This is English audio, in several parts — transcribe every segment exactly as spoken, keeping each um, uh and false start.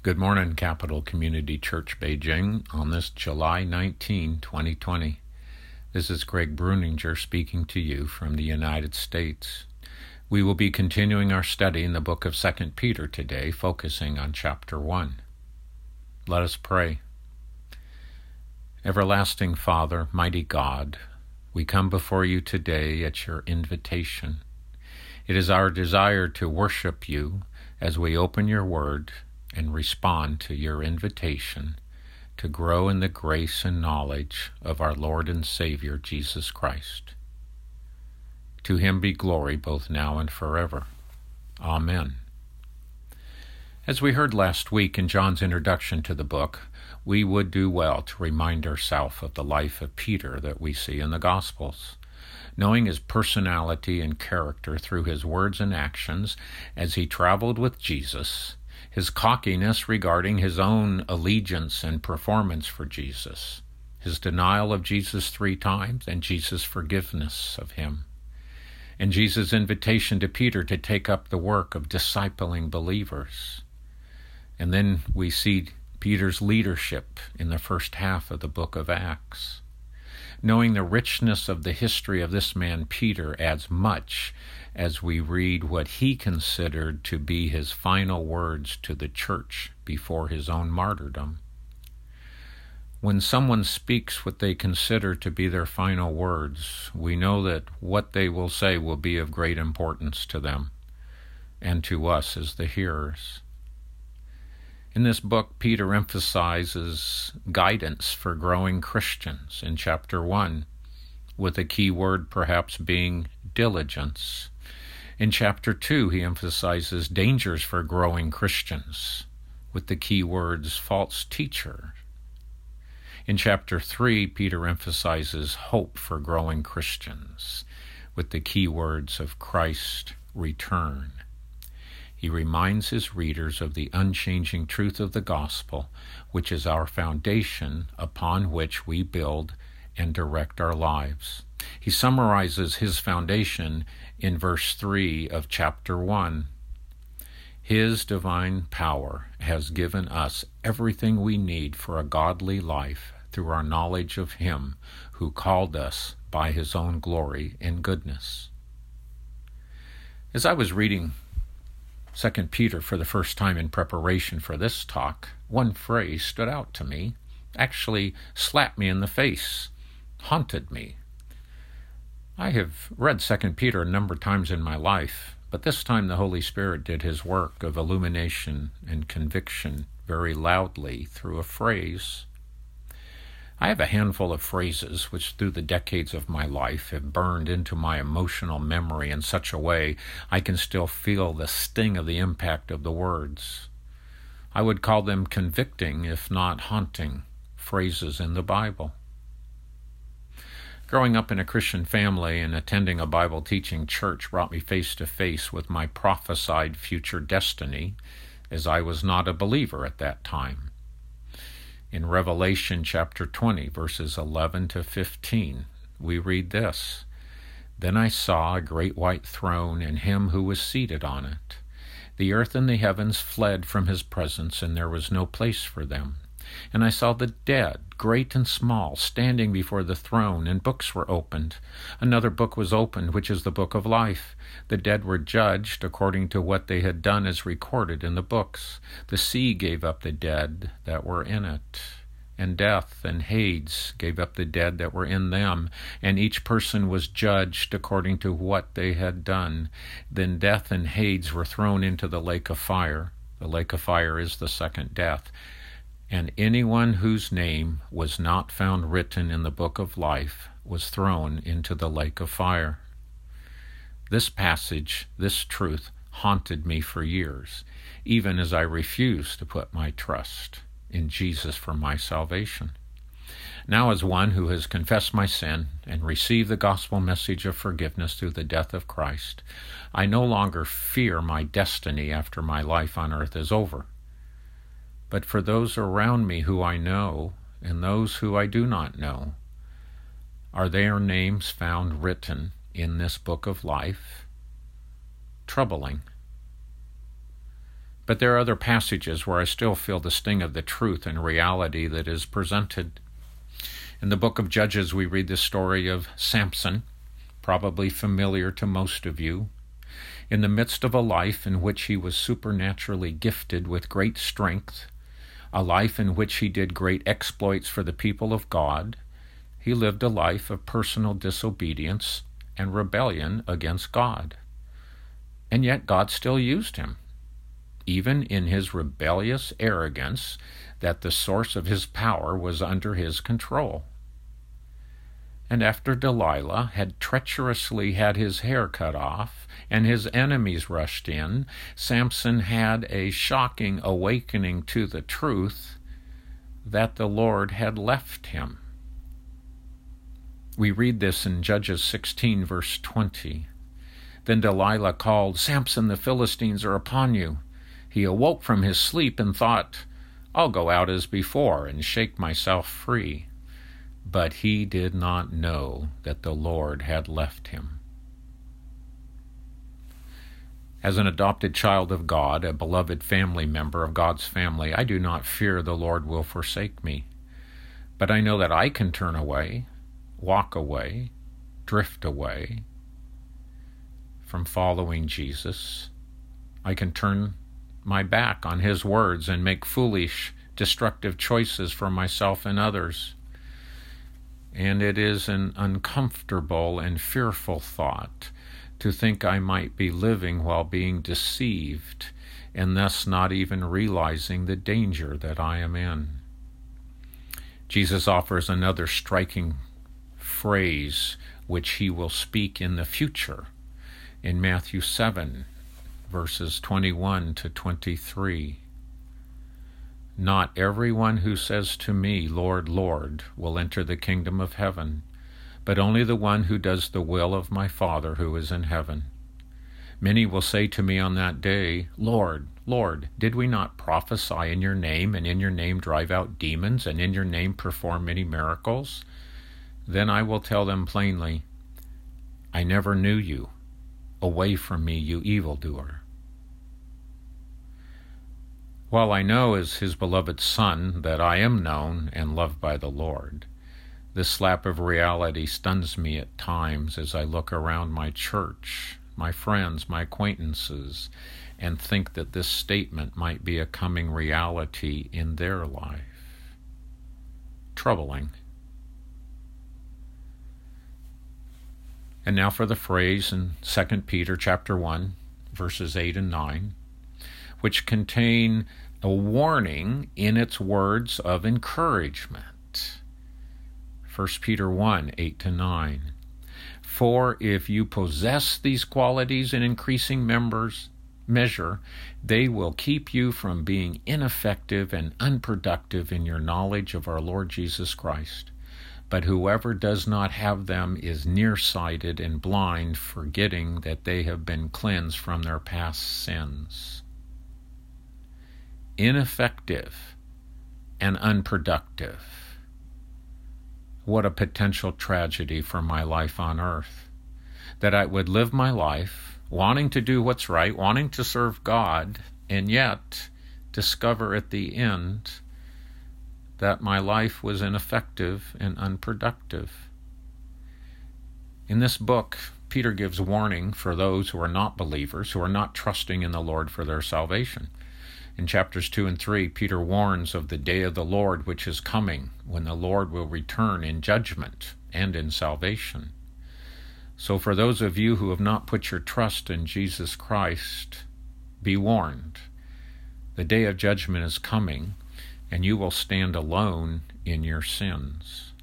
Good morning, Capital Community Church, Beijing, on this July nineteenth, twenty twenty. This is Greg Bruninger speaking to you from the United States. We will be continuing our study in the book of Second Peter today, focusing on chapter one. Let us pray. Everlasting Father, mighty God, we come before you today at your invitation. It is our desire to worship you as we open your word and respond to your invitation to grow in the grace and knowledge of our Lord and Savior, Jesus Christ. To him be glory both now and forever. Amen. As we heard last week in John's introduction to the book, we would do well to remind ourselves of the life of Peter that we see in the Gospels. Knowing his personality and character through his words and actions as he traveled with Jesus, his cockiness regarding his own allegiance and performance for Jesus, his denial of Jesus three times and Jesus' forgiveness of him, and Jesus' invitation to Peter to take up the work of discipling believers. And then we see Peter's leadership in the first half of the book of Acts. Knowing the richness of the history of this man Peter adds much as we read what he considered to be his final words to the church before his own martyrdom. When someone speaks what they consider to be their final words, we know that what they will say will be of great importance to them and to us as the hearers. In this book, Peter emphasizes guidance for growing Christians in chapter one, with a key word perhaps being diligence. In chapter two, he emphasizes dangers for growing Christians, with the key words false teacher. In chapter three, Peter emphasizes hope for growing Christians, with the key words of Christ's return. He reminds his readers of the unchanging truth of the gospel, which is our foundation upon which we build and direct our lives. He summarizes his foundation in verse three of chapter one. His divine power has given us everything we need for a godly life through our knowledge of him who called us by his own glory and goodness. As I was reading Second Peter for the first time in preparation for this talk, one phrase stood out to me, actually slapped me in the face, haunted me. I have read Second Peter a number of times in my life, but this time the Holy Spirit did his work of illumination and conviction very loudly through a phrase. I have a handful of phrases which through the decades of my life have burned into my emotional memory in such a way I can still feel the sting of the impact of the words. I would call them convicting, if not haunting, phrases in the Bible. Growing up in a Christian family and attending a Bible teaching church brought me face to face with my prophesied future destiny, as I was not a believer at that time. In Revelation chapter twenty, verses eleven to fifteen, we read this: Then I saw a great white throne and him who was seated on it. The earth and the heavens fled from his presence, and there was no place for them. And I saw the dead, great and small, standing before the throne, and books were opened. Another book was opened, which is the book of life. The dead were judged according to what they had done as recorded in the books. The sea gave up the dead that were in it, and death and Hades gave up the dead that were in them, and each person was judged according to what they had done. Then death and Hades were thrown into the lake of fire. The lake of fire is the second death. And anyone whose name was not found written in the book of life was thrown into the lake of fire. This passage, this truth, haunted me for years, even as I refused to put my trust in Jesus for my salvation. Now, as one who has confessed my sin and received the gospel message of forgiveness through the death of Christ, I no longer fear my destiny after my life on earth is over. But for those around me who I know and those who I do not know, are their names found written in this book of life? Troubling. But there are other passages where I still feel the sting of the truth and reality that is presented. In the book of Judges, we read the story of Samson, probably familiar to most of you. In the midst of a life in which he was supernaturally gifted with great strength, a life in which he did great exploits for the people of God, he lived a life of personal disobedience and rebellion against God. And yet God still used him, even in his rebellious arrogance that the source of his power was under his control. And after Delilah had treacherously had his hair cut off and his enemies rushed in, Samson had a shocking awakening to the truth that the Lord had left him. We read this in Judges sixteen, verse twenty. Then Delilah called, "Samson, the Philistines are upon you." He awoke from his sleep and thought, "I'll go out as before and shake myself free." But he did not know that the Lord had left him. As an adopted child of God, a beloved family member of God's family, I do not fear the Lord will forsake me. But I know that I can turn away, walk away, drift away from following Jesus. I can turn my back on his words and make foolish, destructive choices for myself and others. And it is an uncomfortable and fearful thought to think I might be living while being deceived and thus not even realizing the danger that I am in. Jesus offers another striking phrase which he will speak in the future in Matthew seven, verses twenty-one to twenty-three. Not everyone who says to me, "Lord, Lord," will enter the kingdom of heaven, but only the one who does the will of my Father who is in heaven. Many will say to me on that day, "Lord, Lord, did we not prophesy in your name, and in your name drive out demons, and in your name perform many miracles?" Then I will tell them plainly, "I never knew you. Away from me, you evildoer." While I know as his beloved Son that I am known and loved by the Lord, this slap of reality stuns me at times as I look around my church, my friends, my acquaintances, and think that this statement might be a coming reality in their life. Troubling. And now for the phrase in Second Peter chapter one, verses eight and nine, which contain a warning in its words of encouragement. First Peter one, eight to nine. For if you possess these qualities in increasing members, measure, they will keep you from being ineffective and unproductive in your knowledge of our Lord Jesus Christ. But whoever does not have them is nearsighted and blind, forgetting that they have been cleansed from their past sins. Ineffective and unproductive. What a potential tragedy for my life on earth. That I would live my life wanting to do what's right, wanting to serve God, and yet discover at the end that my life was ineffective and unproductive. In this book, Peter gives warning for those who are not believers, who are not trusting in the Lord for their salvation. In chapters two and three, Peter warns of the day of the Lord which is coming, when the Lord will return in judgment and in salvation. So for those of you who have not put your trust in Jesus Christ, be warned. The day of judgment is coming, and you will stand alone in your sins.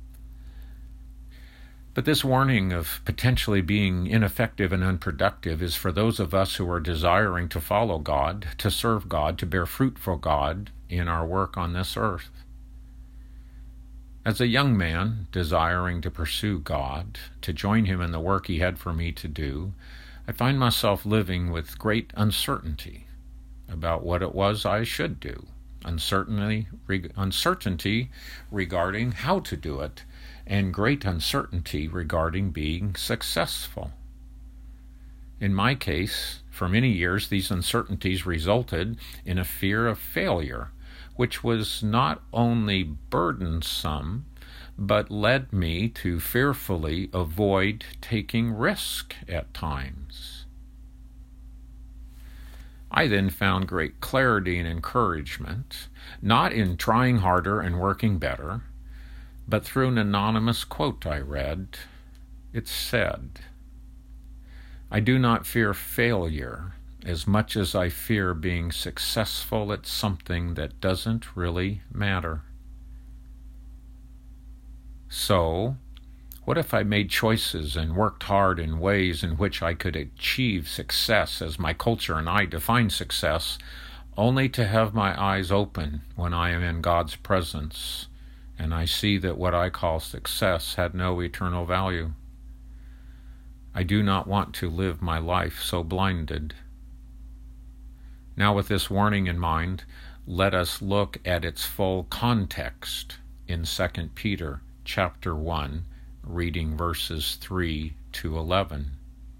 But this warning of potentially being ineffective and unproductive is for those of us who are desiring to follow God, to serve God, to bear fruit for God in our work on this earth. As a young man desiring to pursue God, to join him in the work he had for me to do, I find myself living with great uncertainty about what it was I should do. Uncertainty, reg- uncertainty regarding how to do it, and great uncertainty regarding being successful. In my case, for many years, these uncertainties resulted in a fear of failure, which was not only burdensome, but led me to fearfully avoid taking risk at times. I then found great clarity and encouragement, not in trying harder and working better, but through an anonymous quote I read. It said, "I do not fear failure as much as I fear being successful at something that doesn't really matter." So, what if I made choices and worked hard in ways in which I could achieve success as my culture and I define success, only to have my eyes open when I am in God's presence and I see that what I call success had no eternal value? I do not want to live my life so blinded. Now, with this warning in mind, let us look at its full context in Second Peter chapter one, reading verses three to eleven.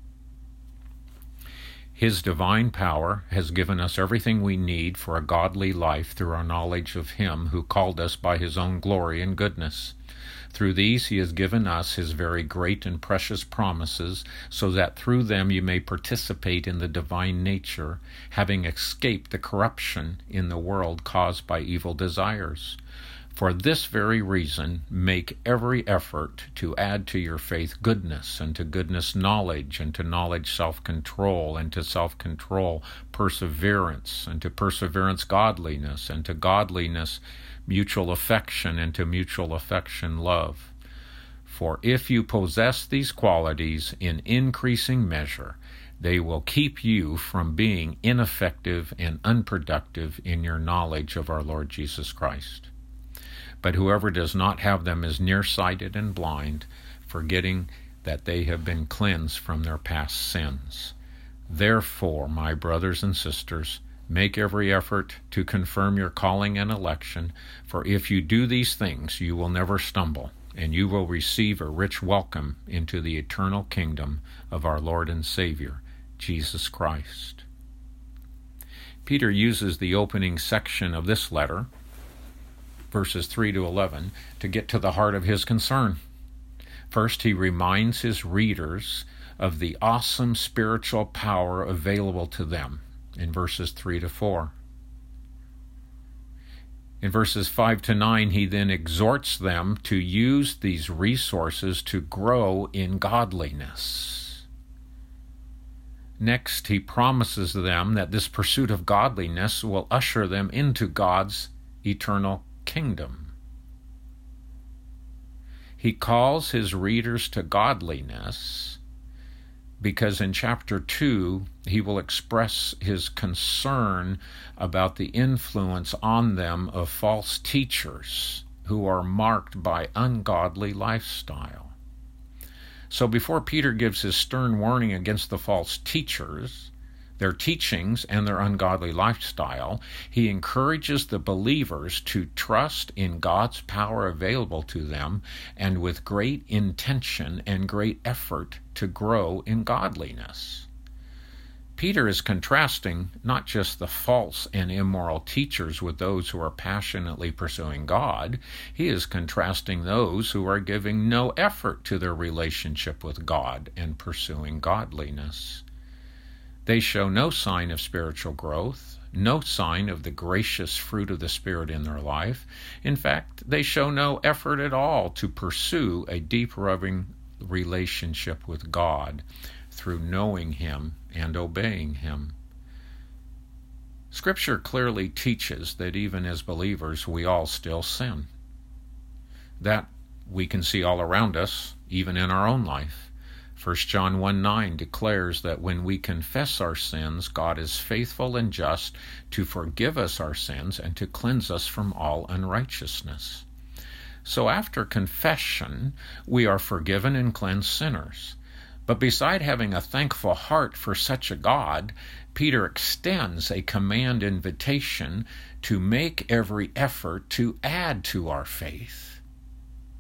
His divine power has given us everything we need for a godly life through our knowledge of Him who called us by His own glory and goodness. Through these He has given us His very great and precious promises, so that through them you may participate in the divine nature, having escaped the corruption in the world caused by evil desires. For this very reason, make every effort to add to your faith goodness, and to goodness knowledge, and to knowledge self-control, and to self-control perseverance, and to perseverance godliness, and to godliness mutual affection, and to mutual affection love. For if you possess these qualities in increasing measure, they will keep you from being ineffective and unproductive in your knowledge of our Lord Jesus Christ. But whoever does not have them is nearsighted and blind, forgetting that they have been cleansed from their past sins. Therefore, my brothers and sisters, make every effort to confirm your calling and election, for if you do these things, you will never stumble, and you will receive a rich welcome into the eternal kingdom of our Lord and Savior, Jesus Christ. Peter uses the opening section of this letter, verses three to eleven, to get to the heart of his concern. First, he reminds his readers of the awesome spiritual power available to them in verses three to four. In verses five to nine, he then exhorts them to use these resources to grow in godliness. Next, he promises them that this pursuit of godliness will usher them into God's eternal kingdom. He calls his readers to godliness because in chapter two, he will express his concern about the influence on them of false teachers who are marked by ungodly lifestyle. So before Peter gives his stern warning against the false teachers, their teachings, and their ungodly lifestyle, he encourages the believers to trust in God's power available to them and with great intention and great effort to grow in godliness. Peter is contrasting not just the false and immoral teachers with those who are passionately pursuing God. He is contrasting those who are giving no effort to their relationship with God and pursuing godliness. They show no sign of spiritual growth, no sign of the gracious fruit of the Spirit in their life. In fact, they show no effort at all to pursue a deep, loving relationship with God through knowing Him and obeying Him. Scripture clearly teaches that even as believers, we all still sin. That we can see all around us, even in our own life. First John one nine declares that when we confess our sins, God is faithful and just to forgive us our sins and to cleanse us from all unrighteousness. So after confession, we are forgiven and cleansed sinners. But beside having a thankful heart for such a God, Peter extends a command invitation to make every effort to add to our faith.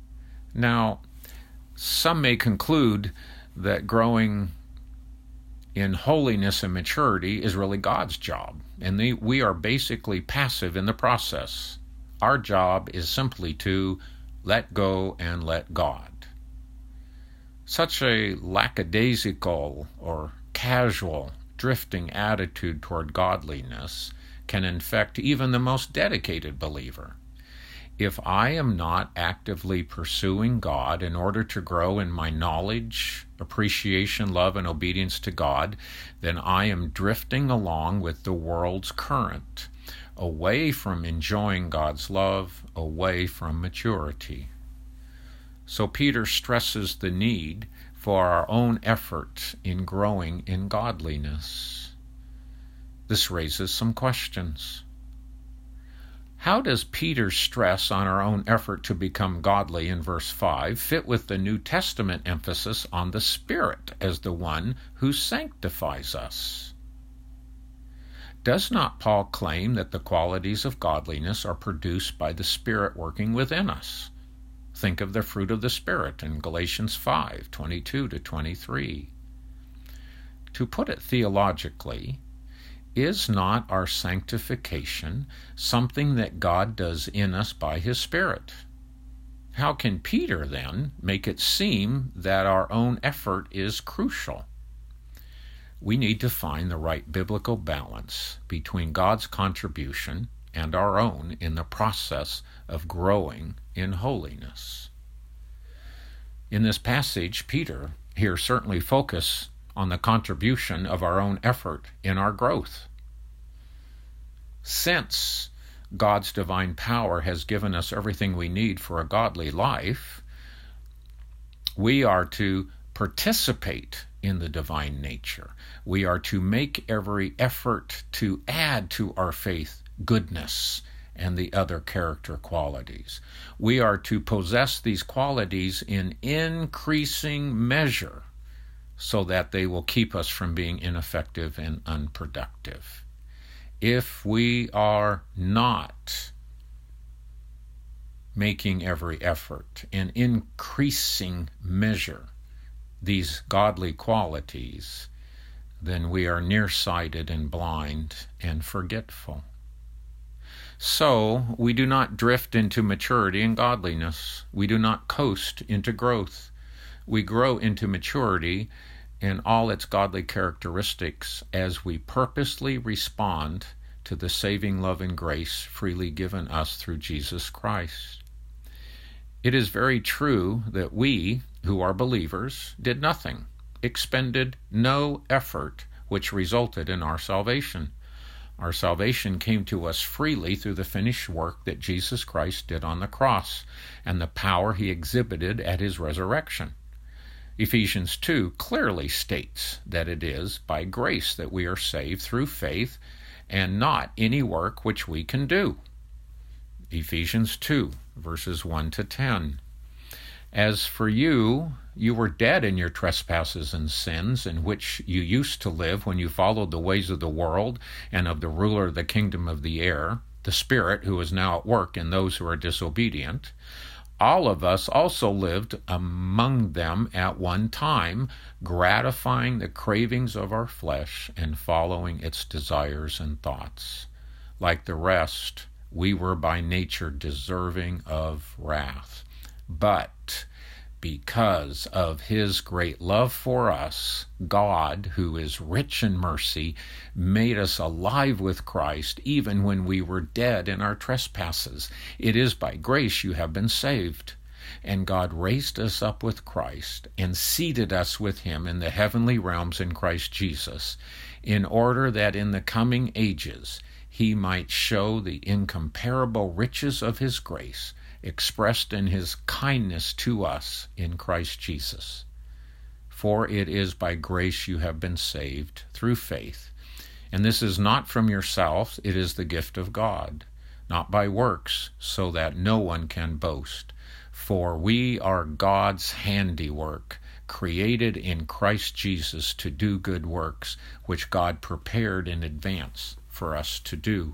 Now, some may conclude that growing in holiness and maturity is really God's job, and the, we are basically passive in the process. Our job is simply to let go and let God. Such a lackadaisical or casual, drifting attitude toward godliness can infect even the most dedicated believer. If I am not actively pursuing God in order to grow in my knowledge, appreciation, love, and obedience to God, then I am drifting along with the world's current, away from enjoying God's love, away from maturity. So Peter stresses the need for our own effort in growing in godliness. This raises some questions. How does Peter's stress on our own effort to become godly in verse five fit with the New Testament emphasis on the Spirit as the one who sanctifies us? Does not Paul claim that the qualities of godliness are produced by the Spirit working within us? Think of the fruit of the Spirit in Galatians five, twenty-two to twenty-three. To put it theologically, is not our sanctification something that God does in us by His Spirit? How can Peter, then, make it seem that our own effort is crucial? We need to find the right biblical balance between God's contribution and our own in the process of growing in holiness. In this passage, Peter here certainly focuses on the contribution of our own effort in our growth. Since God's divine power has given us everything we need for a godly life, we are to participate in the divine nature. We are to make every effort to add to our faith goodness and the other character qualities. We are to possess these qualities in increasing measure so that they will keep us from being ineffective and unproductive. If we are not making every effort in increasing measure these godly qualities, then we are nearsighted and blind and forgetful. So we do not drift into maturity and godliness. We do not coast into growth. We grow into maturity and all its godly characteristics as we purposely respond to the saving love and grace freely given us through Jesus Christ. It is very true that we, who are believers, did nothing, expended no effort, which resulted in our salvation. Our salvation came to us freely through the finished work that Jesus Christ did on the cross and the power He exhibited at His resurrection. Ephesians two clearly states that it is by grace that we are saved through faith and not any work which we can do. Ephesians two, verses one to ten. As for you, you were dead in your trespasses and sins, in which you used to live when you followed the ways of the world and of the ruler of the kingdom of the air, the Spirit who is now at work in those who are disobedient. All of us also lived among them at one time, gratifying the cravings of our flesh and following its desires and thoughts. Like the rest, we were by nature deserving of wrath. But because of His great love for us, God, who is rich in mercy, made us alive with Christ even when we were dead in our trespasses. It is by grace you have been saved. And God raised us up with Christ and seated us with Him in the heavenly realms in Christ Jesus, in order that in the coming ages He might show the incomparable riches of His grace, expressed in His kindness to us in Christ Jesus. For it is by grace you have been saved through faith. And this is not from yourselves, it is the gift of God, not by works, so that no one can boast. For we are God's handiwork, created in Christ Jesus to do good works, which God prepared in advance for us to do.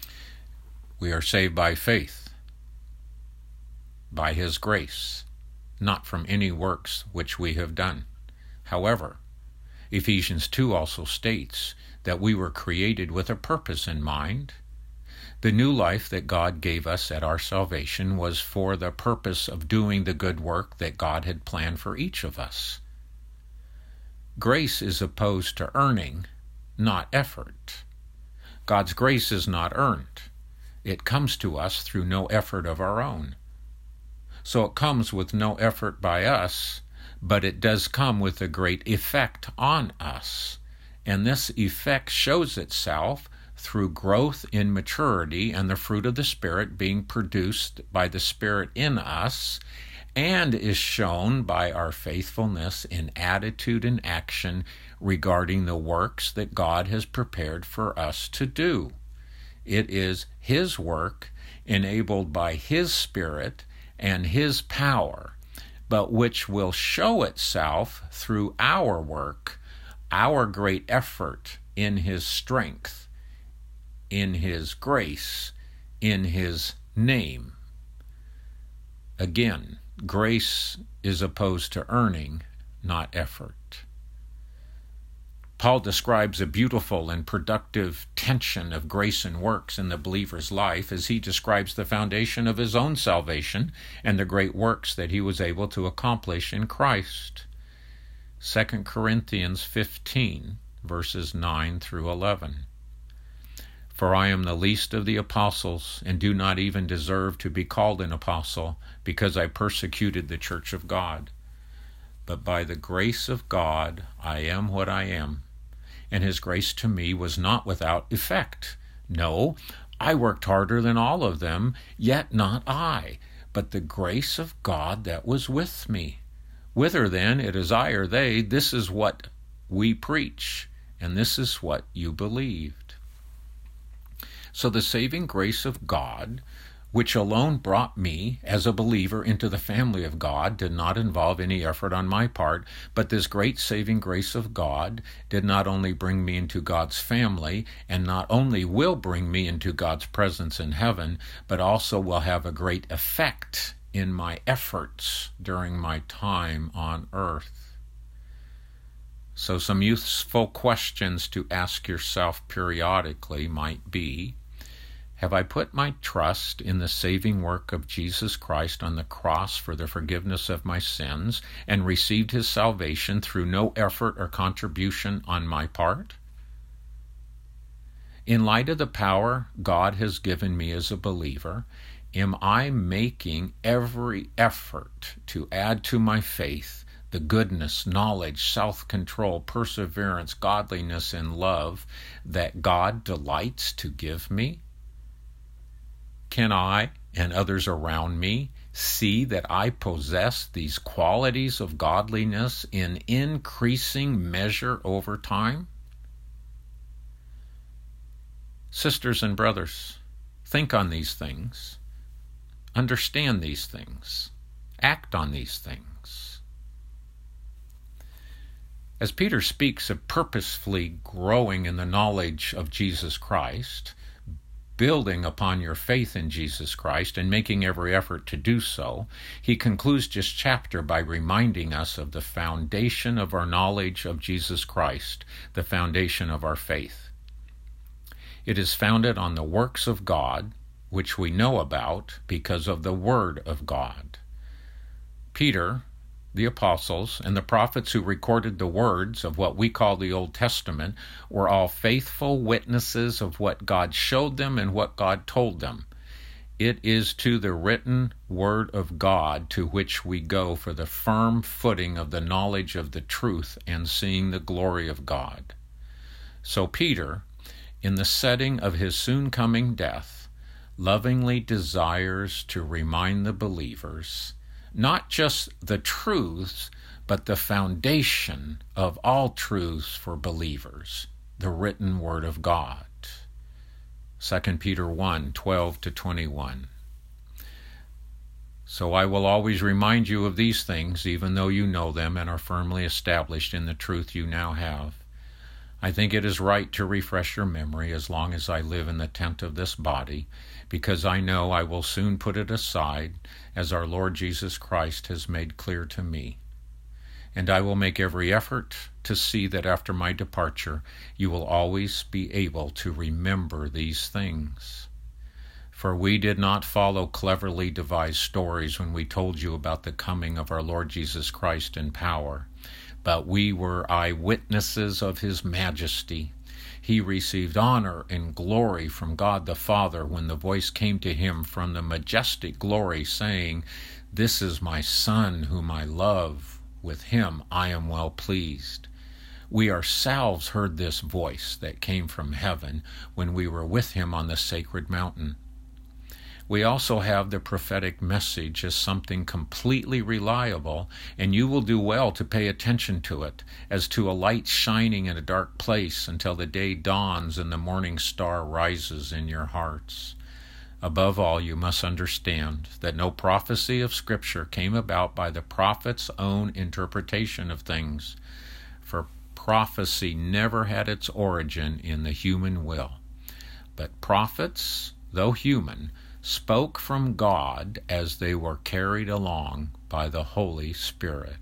We are saved by faith, by His grace, not from any works which we have done. However, Ephesians two also states that we were created with a purpose in mind. The new life that God gave us at our salvation was for the purpose of doing the good work that God had planned for each of us. Grace is opposed to earning, not effort. God's grace is not earned. It comes to us through no effort of our own. So it comes with no effort by us, but it does come with a great effect on us. And this effect shows itself through growth in maturity and the fruit of the Spirit being produced by the Spirit in us, and is shown by our faithfulness in attitude and action regarding the works that God has prepared for us to do. It is His work enabled by His Spirit and His power, but which will show itself through our work, our great effort in His strength, in His grace, in His name. Again, grace is opposed to earning, not effort. Paul describes a beautiful and productive tension of grace and works in the believer's life as he describes the foundation of his own salvation and the great works that he was able to accomplish in Christ. Second Corinthians fifteen, verses nine through eleven. For I am the least of the apostles, and do not even deserve to be called an apostle, because I persecuted the church of God. But by the grace of God I am what I am, and His grace to me was not without effect. No, I worked harder than all of them, yet not I, but the grace of God that was with me. Whither then it is I or they, this is what we preach, and this is what you believed. So the saving grace of God, which alone brought me as a believer into the family of God, did not involve any effort on my part, but this great saving grace of God did not only bring me into God's family, and not only will bring me into God's presence in heaven, but also will have a great effect in my efforts during my time on earth. So some useful questions to ask yourself periodically might be, have I put my trust in the saving work of Jesus Christ on the cross for the forgiveness of my sins and received His salvation through no effort or contribution on my part? In light of the power God has given me as a believer, am I making every effort to add to my faith the goodness, knowledge, self-control, perseverance, godliness, and love that God delights to give me? Can I and others around me see that I possess these qualities of godliness in increasing measure over time? Sisters and brothers, think on these things, understand these things, act on these things. As Peter speaks of purposefully growing in the knowledge of Jesus Christ, building upon your faith in Jesus Christ and making every effort to do so, he concludes this chapter by reminding us of the foundation of our knowledge of Jesus Christ, the foundation of our faith. It is founded on the works of God, which we know about because of the Word of God. Peter, the apostles, and the prophets who recorded the words of what we call the Old Testament were all faithful witnesses of what God showed them and what God told them. It is to the written Word of God to which we go for the firm footing of the knowledge of the truth and seeing the glory of God. So Peter, in the setting of his soon-coming death, lovingly desires to remind the believers not just the truths, but the foundation of all truths for believers, the written Word of God. Second Peter one, twelve to twenty-one. So I will always remind you of these things, even though you know them and are firmly established in the truth you now have. I think it is right to refresh your memory as long as I live in the tent of this body, because I know I will soon put it aside, as our Lord Jesus Christ has made clear to me. And I will make every effort to see that after my departure, you will always be able to remember these things. For we did not follow cleverly devised stories when we told you about the coming of our Lord Jesus Christ in power, but we were eyewitnesses of his majesty. He received honor and glory from God the Father when the voice came to him from the majestic glory, saying, "This is my Son whom I love. With him I am well pleased." We ourselves heard this voice that came from heaven when we were with him on the sacred mountain. We also have the prophetic message as something completely reliable, and you will do well to pay attention to it, as to a light shining in a dark place until the day dawns and the morning star rises in your hearts. Above all, you must understand that no prophecy of Scripture came about by the prophet's own interpretation of things, for prophecy never had its origin in the human will. But prophets, though human, spoke from God as they were carried along by the Holy Spirit.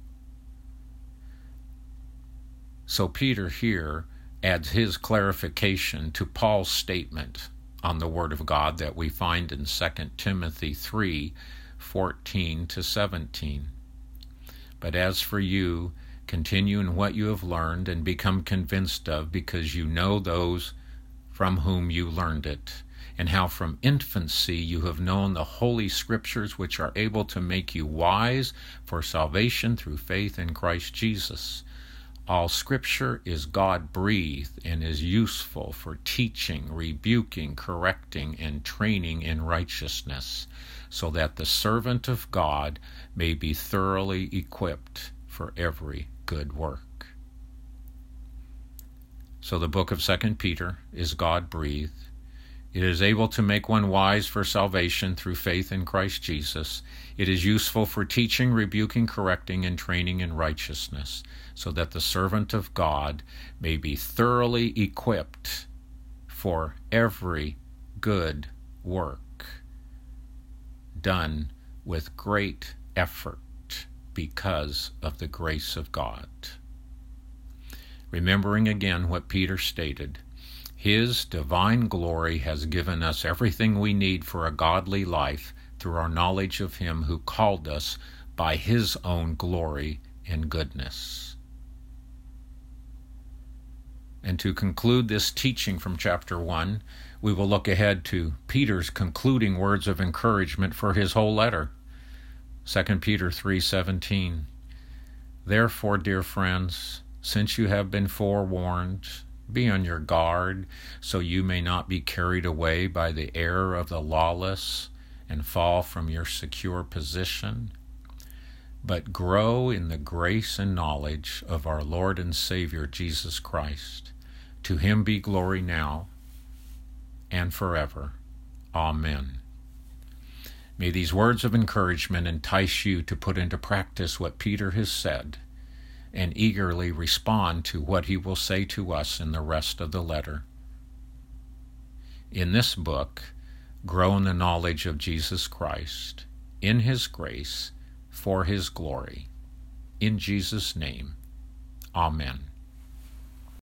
So Peter here adds his clarification to Paul's statement on the Word of God that we find in Second Timothy three, fourteen to seventeen. But as for you, continue in what you have learned and become convinced of, because you know those from whom you learned it, and how from infancy you have known the Holy Scriptures, which are able to make you wise for salvation through faith in Christ Jesus. All Scripture is God-breathed and is useful for teaching, rebuking, correcting, and training in righteousness, so that the servant of God may be thoroughly equipped for every good work. So the book of Second Peter is God-breathed. It is able to make one wise for salvation through faith in Christ Jesus. It is useful for teaching, rebuking, correcting, and training in righteousness, so that the servant of God may be thoroughly equipped for every good work, done with great effort because of the grace of God. Remembering again what Peter stated, His divine glory has given us everything we need for a godly life through our knowledge of Him who called us by His own glory and goodness. And to conclude this teaching from chapter one, we will look ahead to Peter's concluding words of encouragement for his whole letter. Second Peter three seventeen. Therefore, dear friends, since you have been forewarned, be on your guard, so you may not be carried away by the error of the lawless and fall from your secure position, but grow in the grace and knowledge of our Lord and Savior Jesus Christ. To Him be glory now and forever. Amen. May these words of encouragement entice you to put into practice what Peter has said, and eagerly respond to what he will say to us in the rest of the letter. In this book, grow in the knowledge of Jesus Christ, in His grace, for His glory. In Jesus' name, Amen.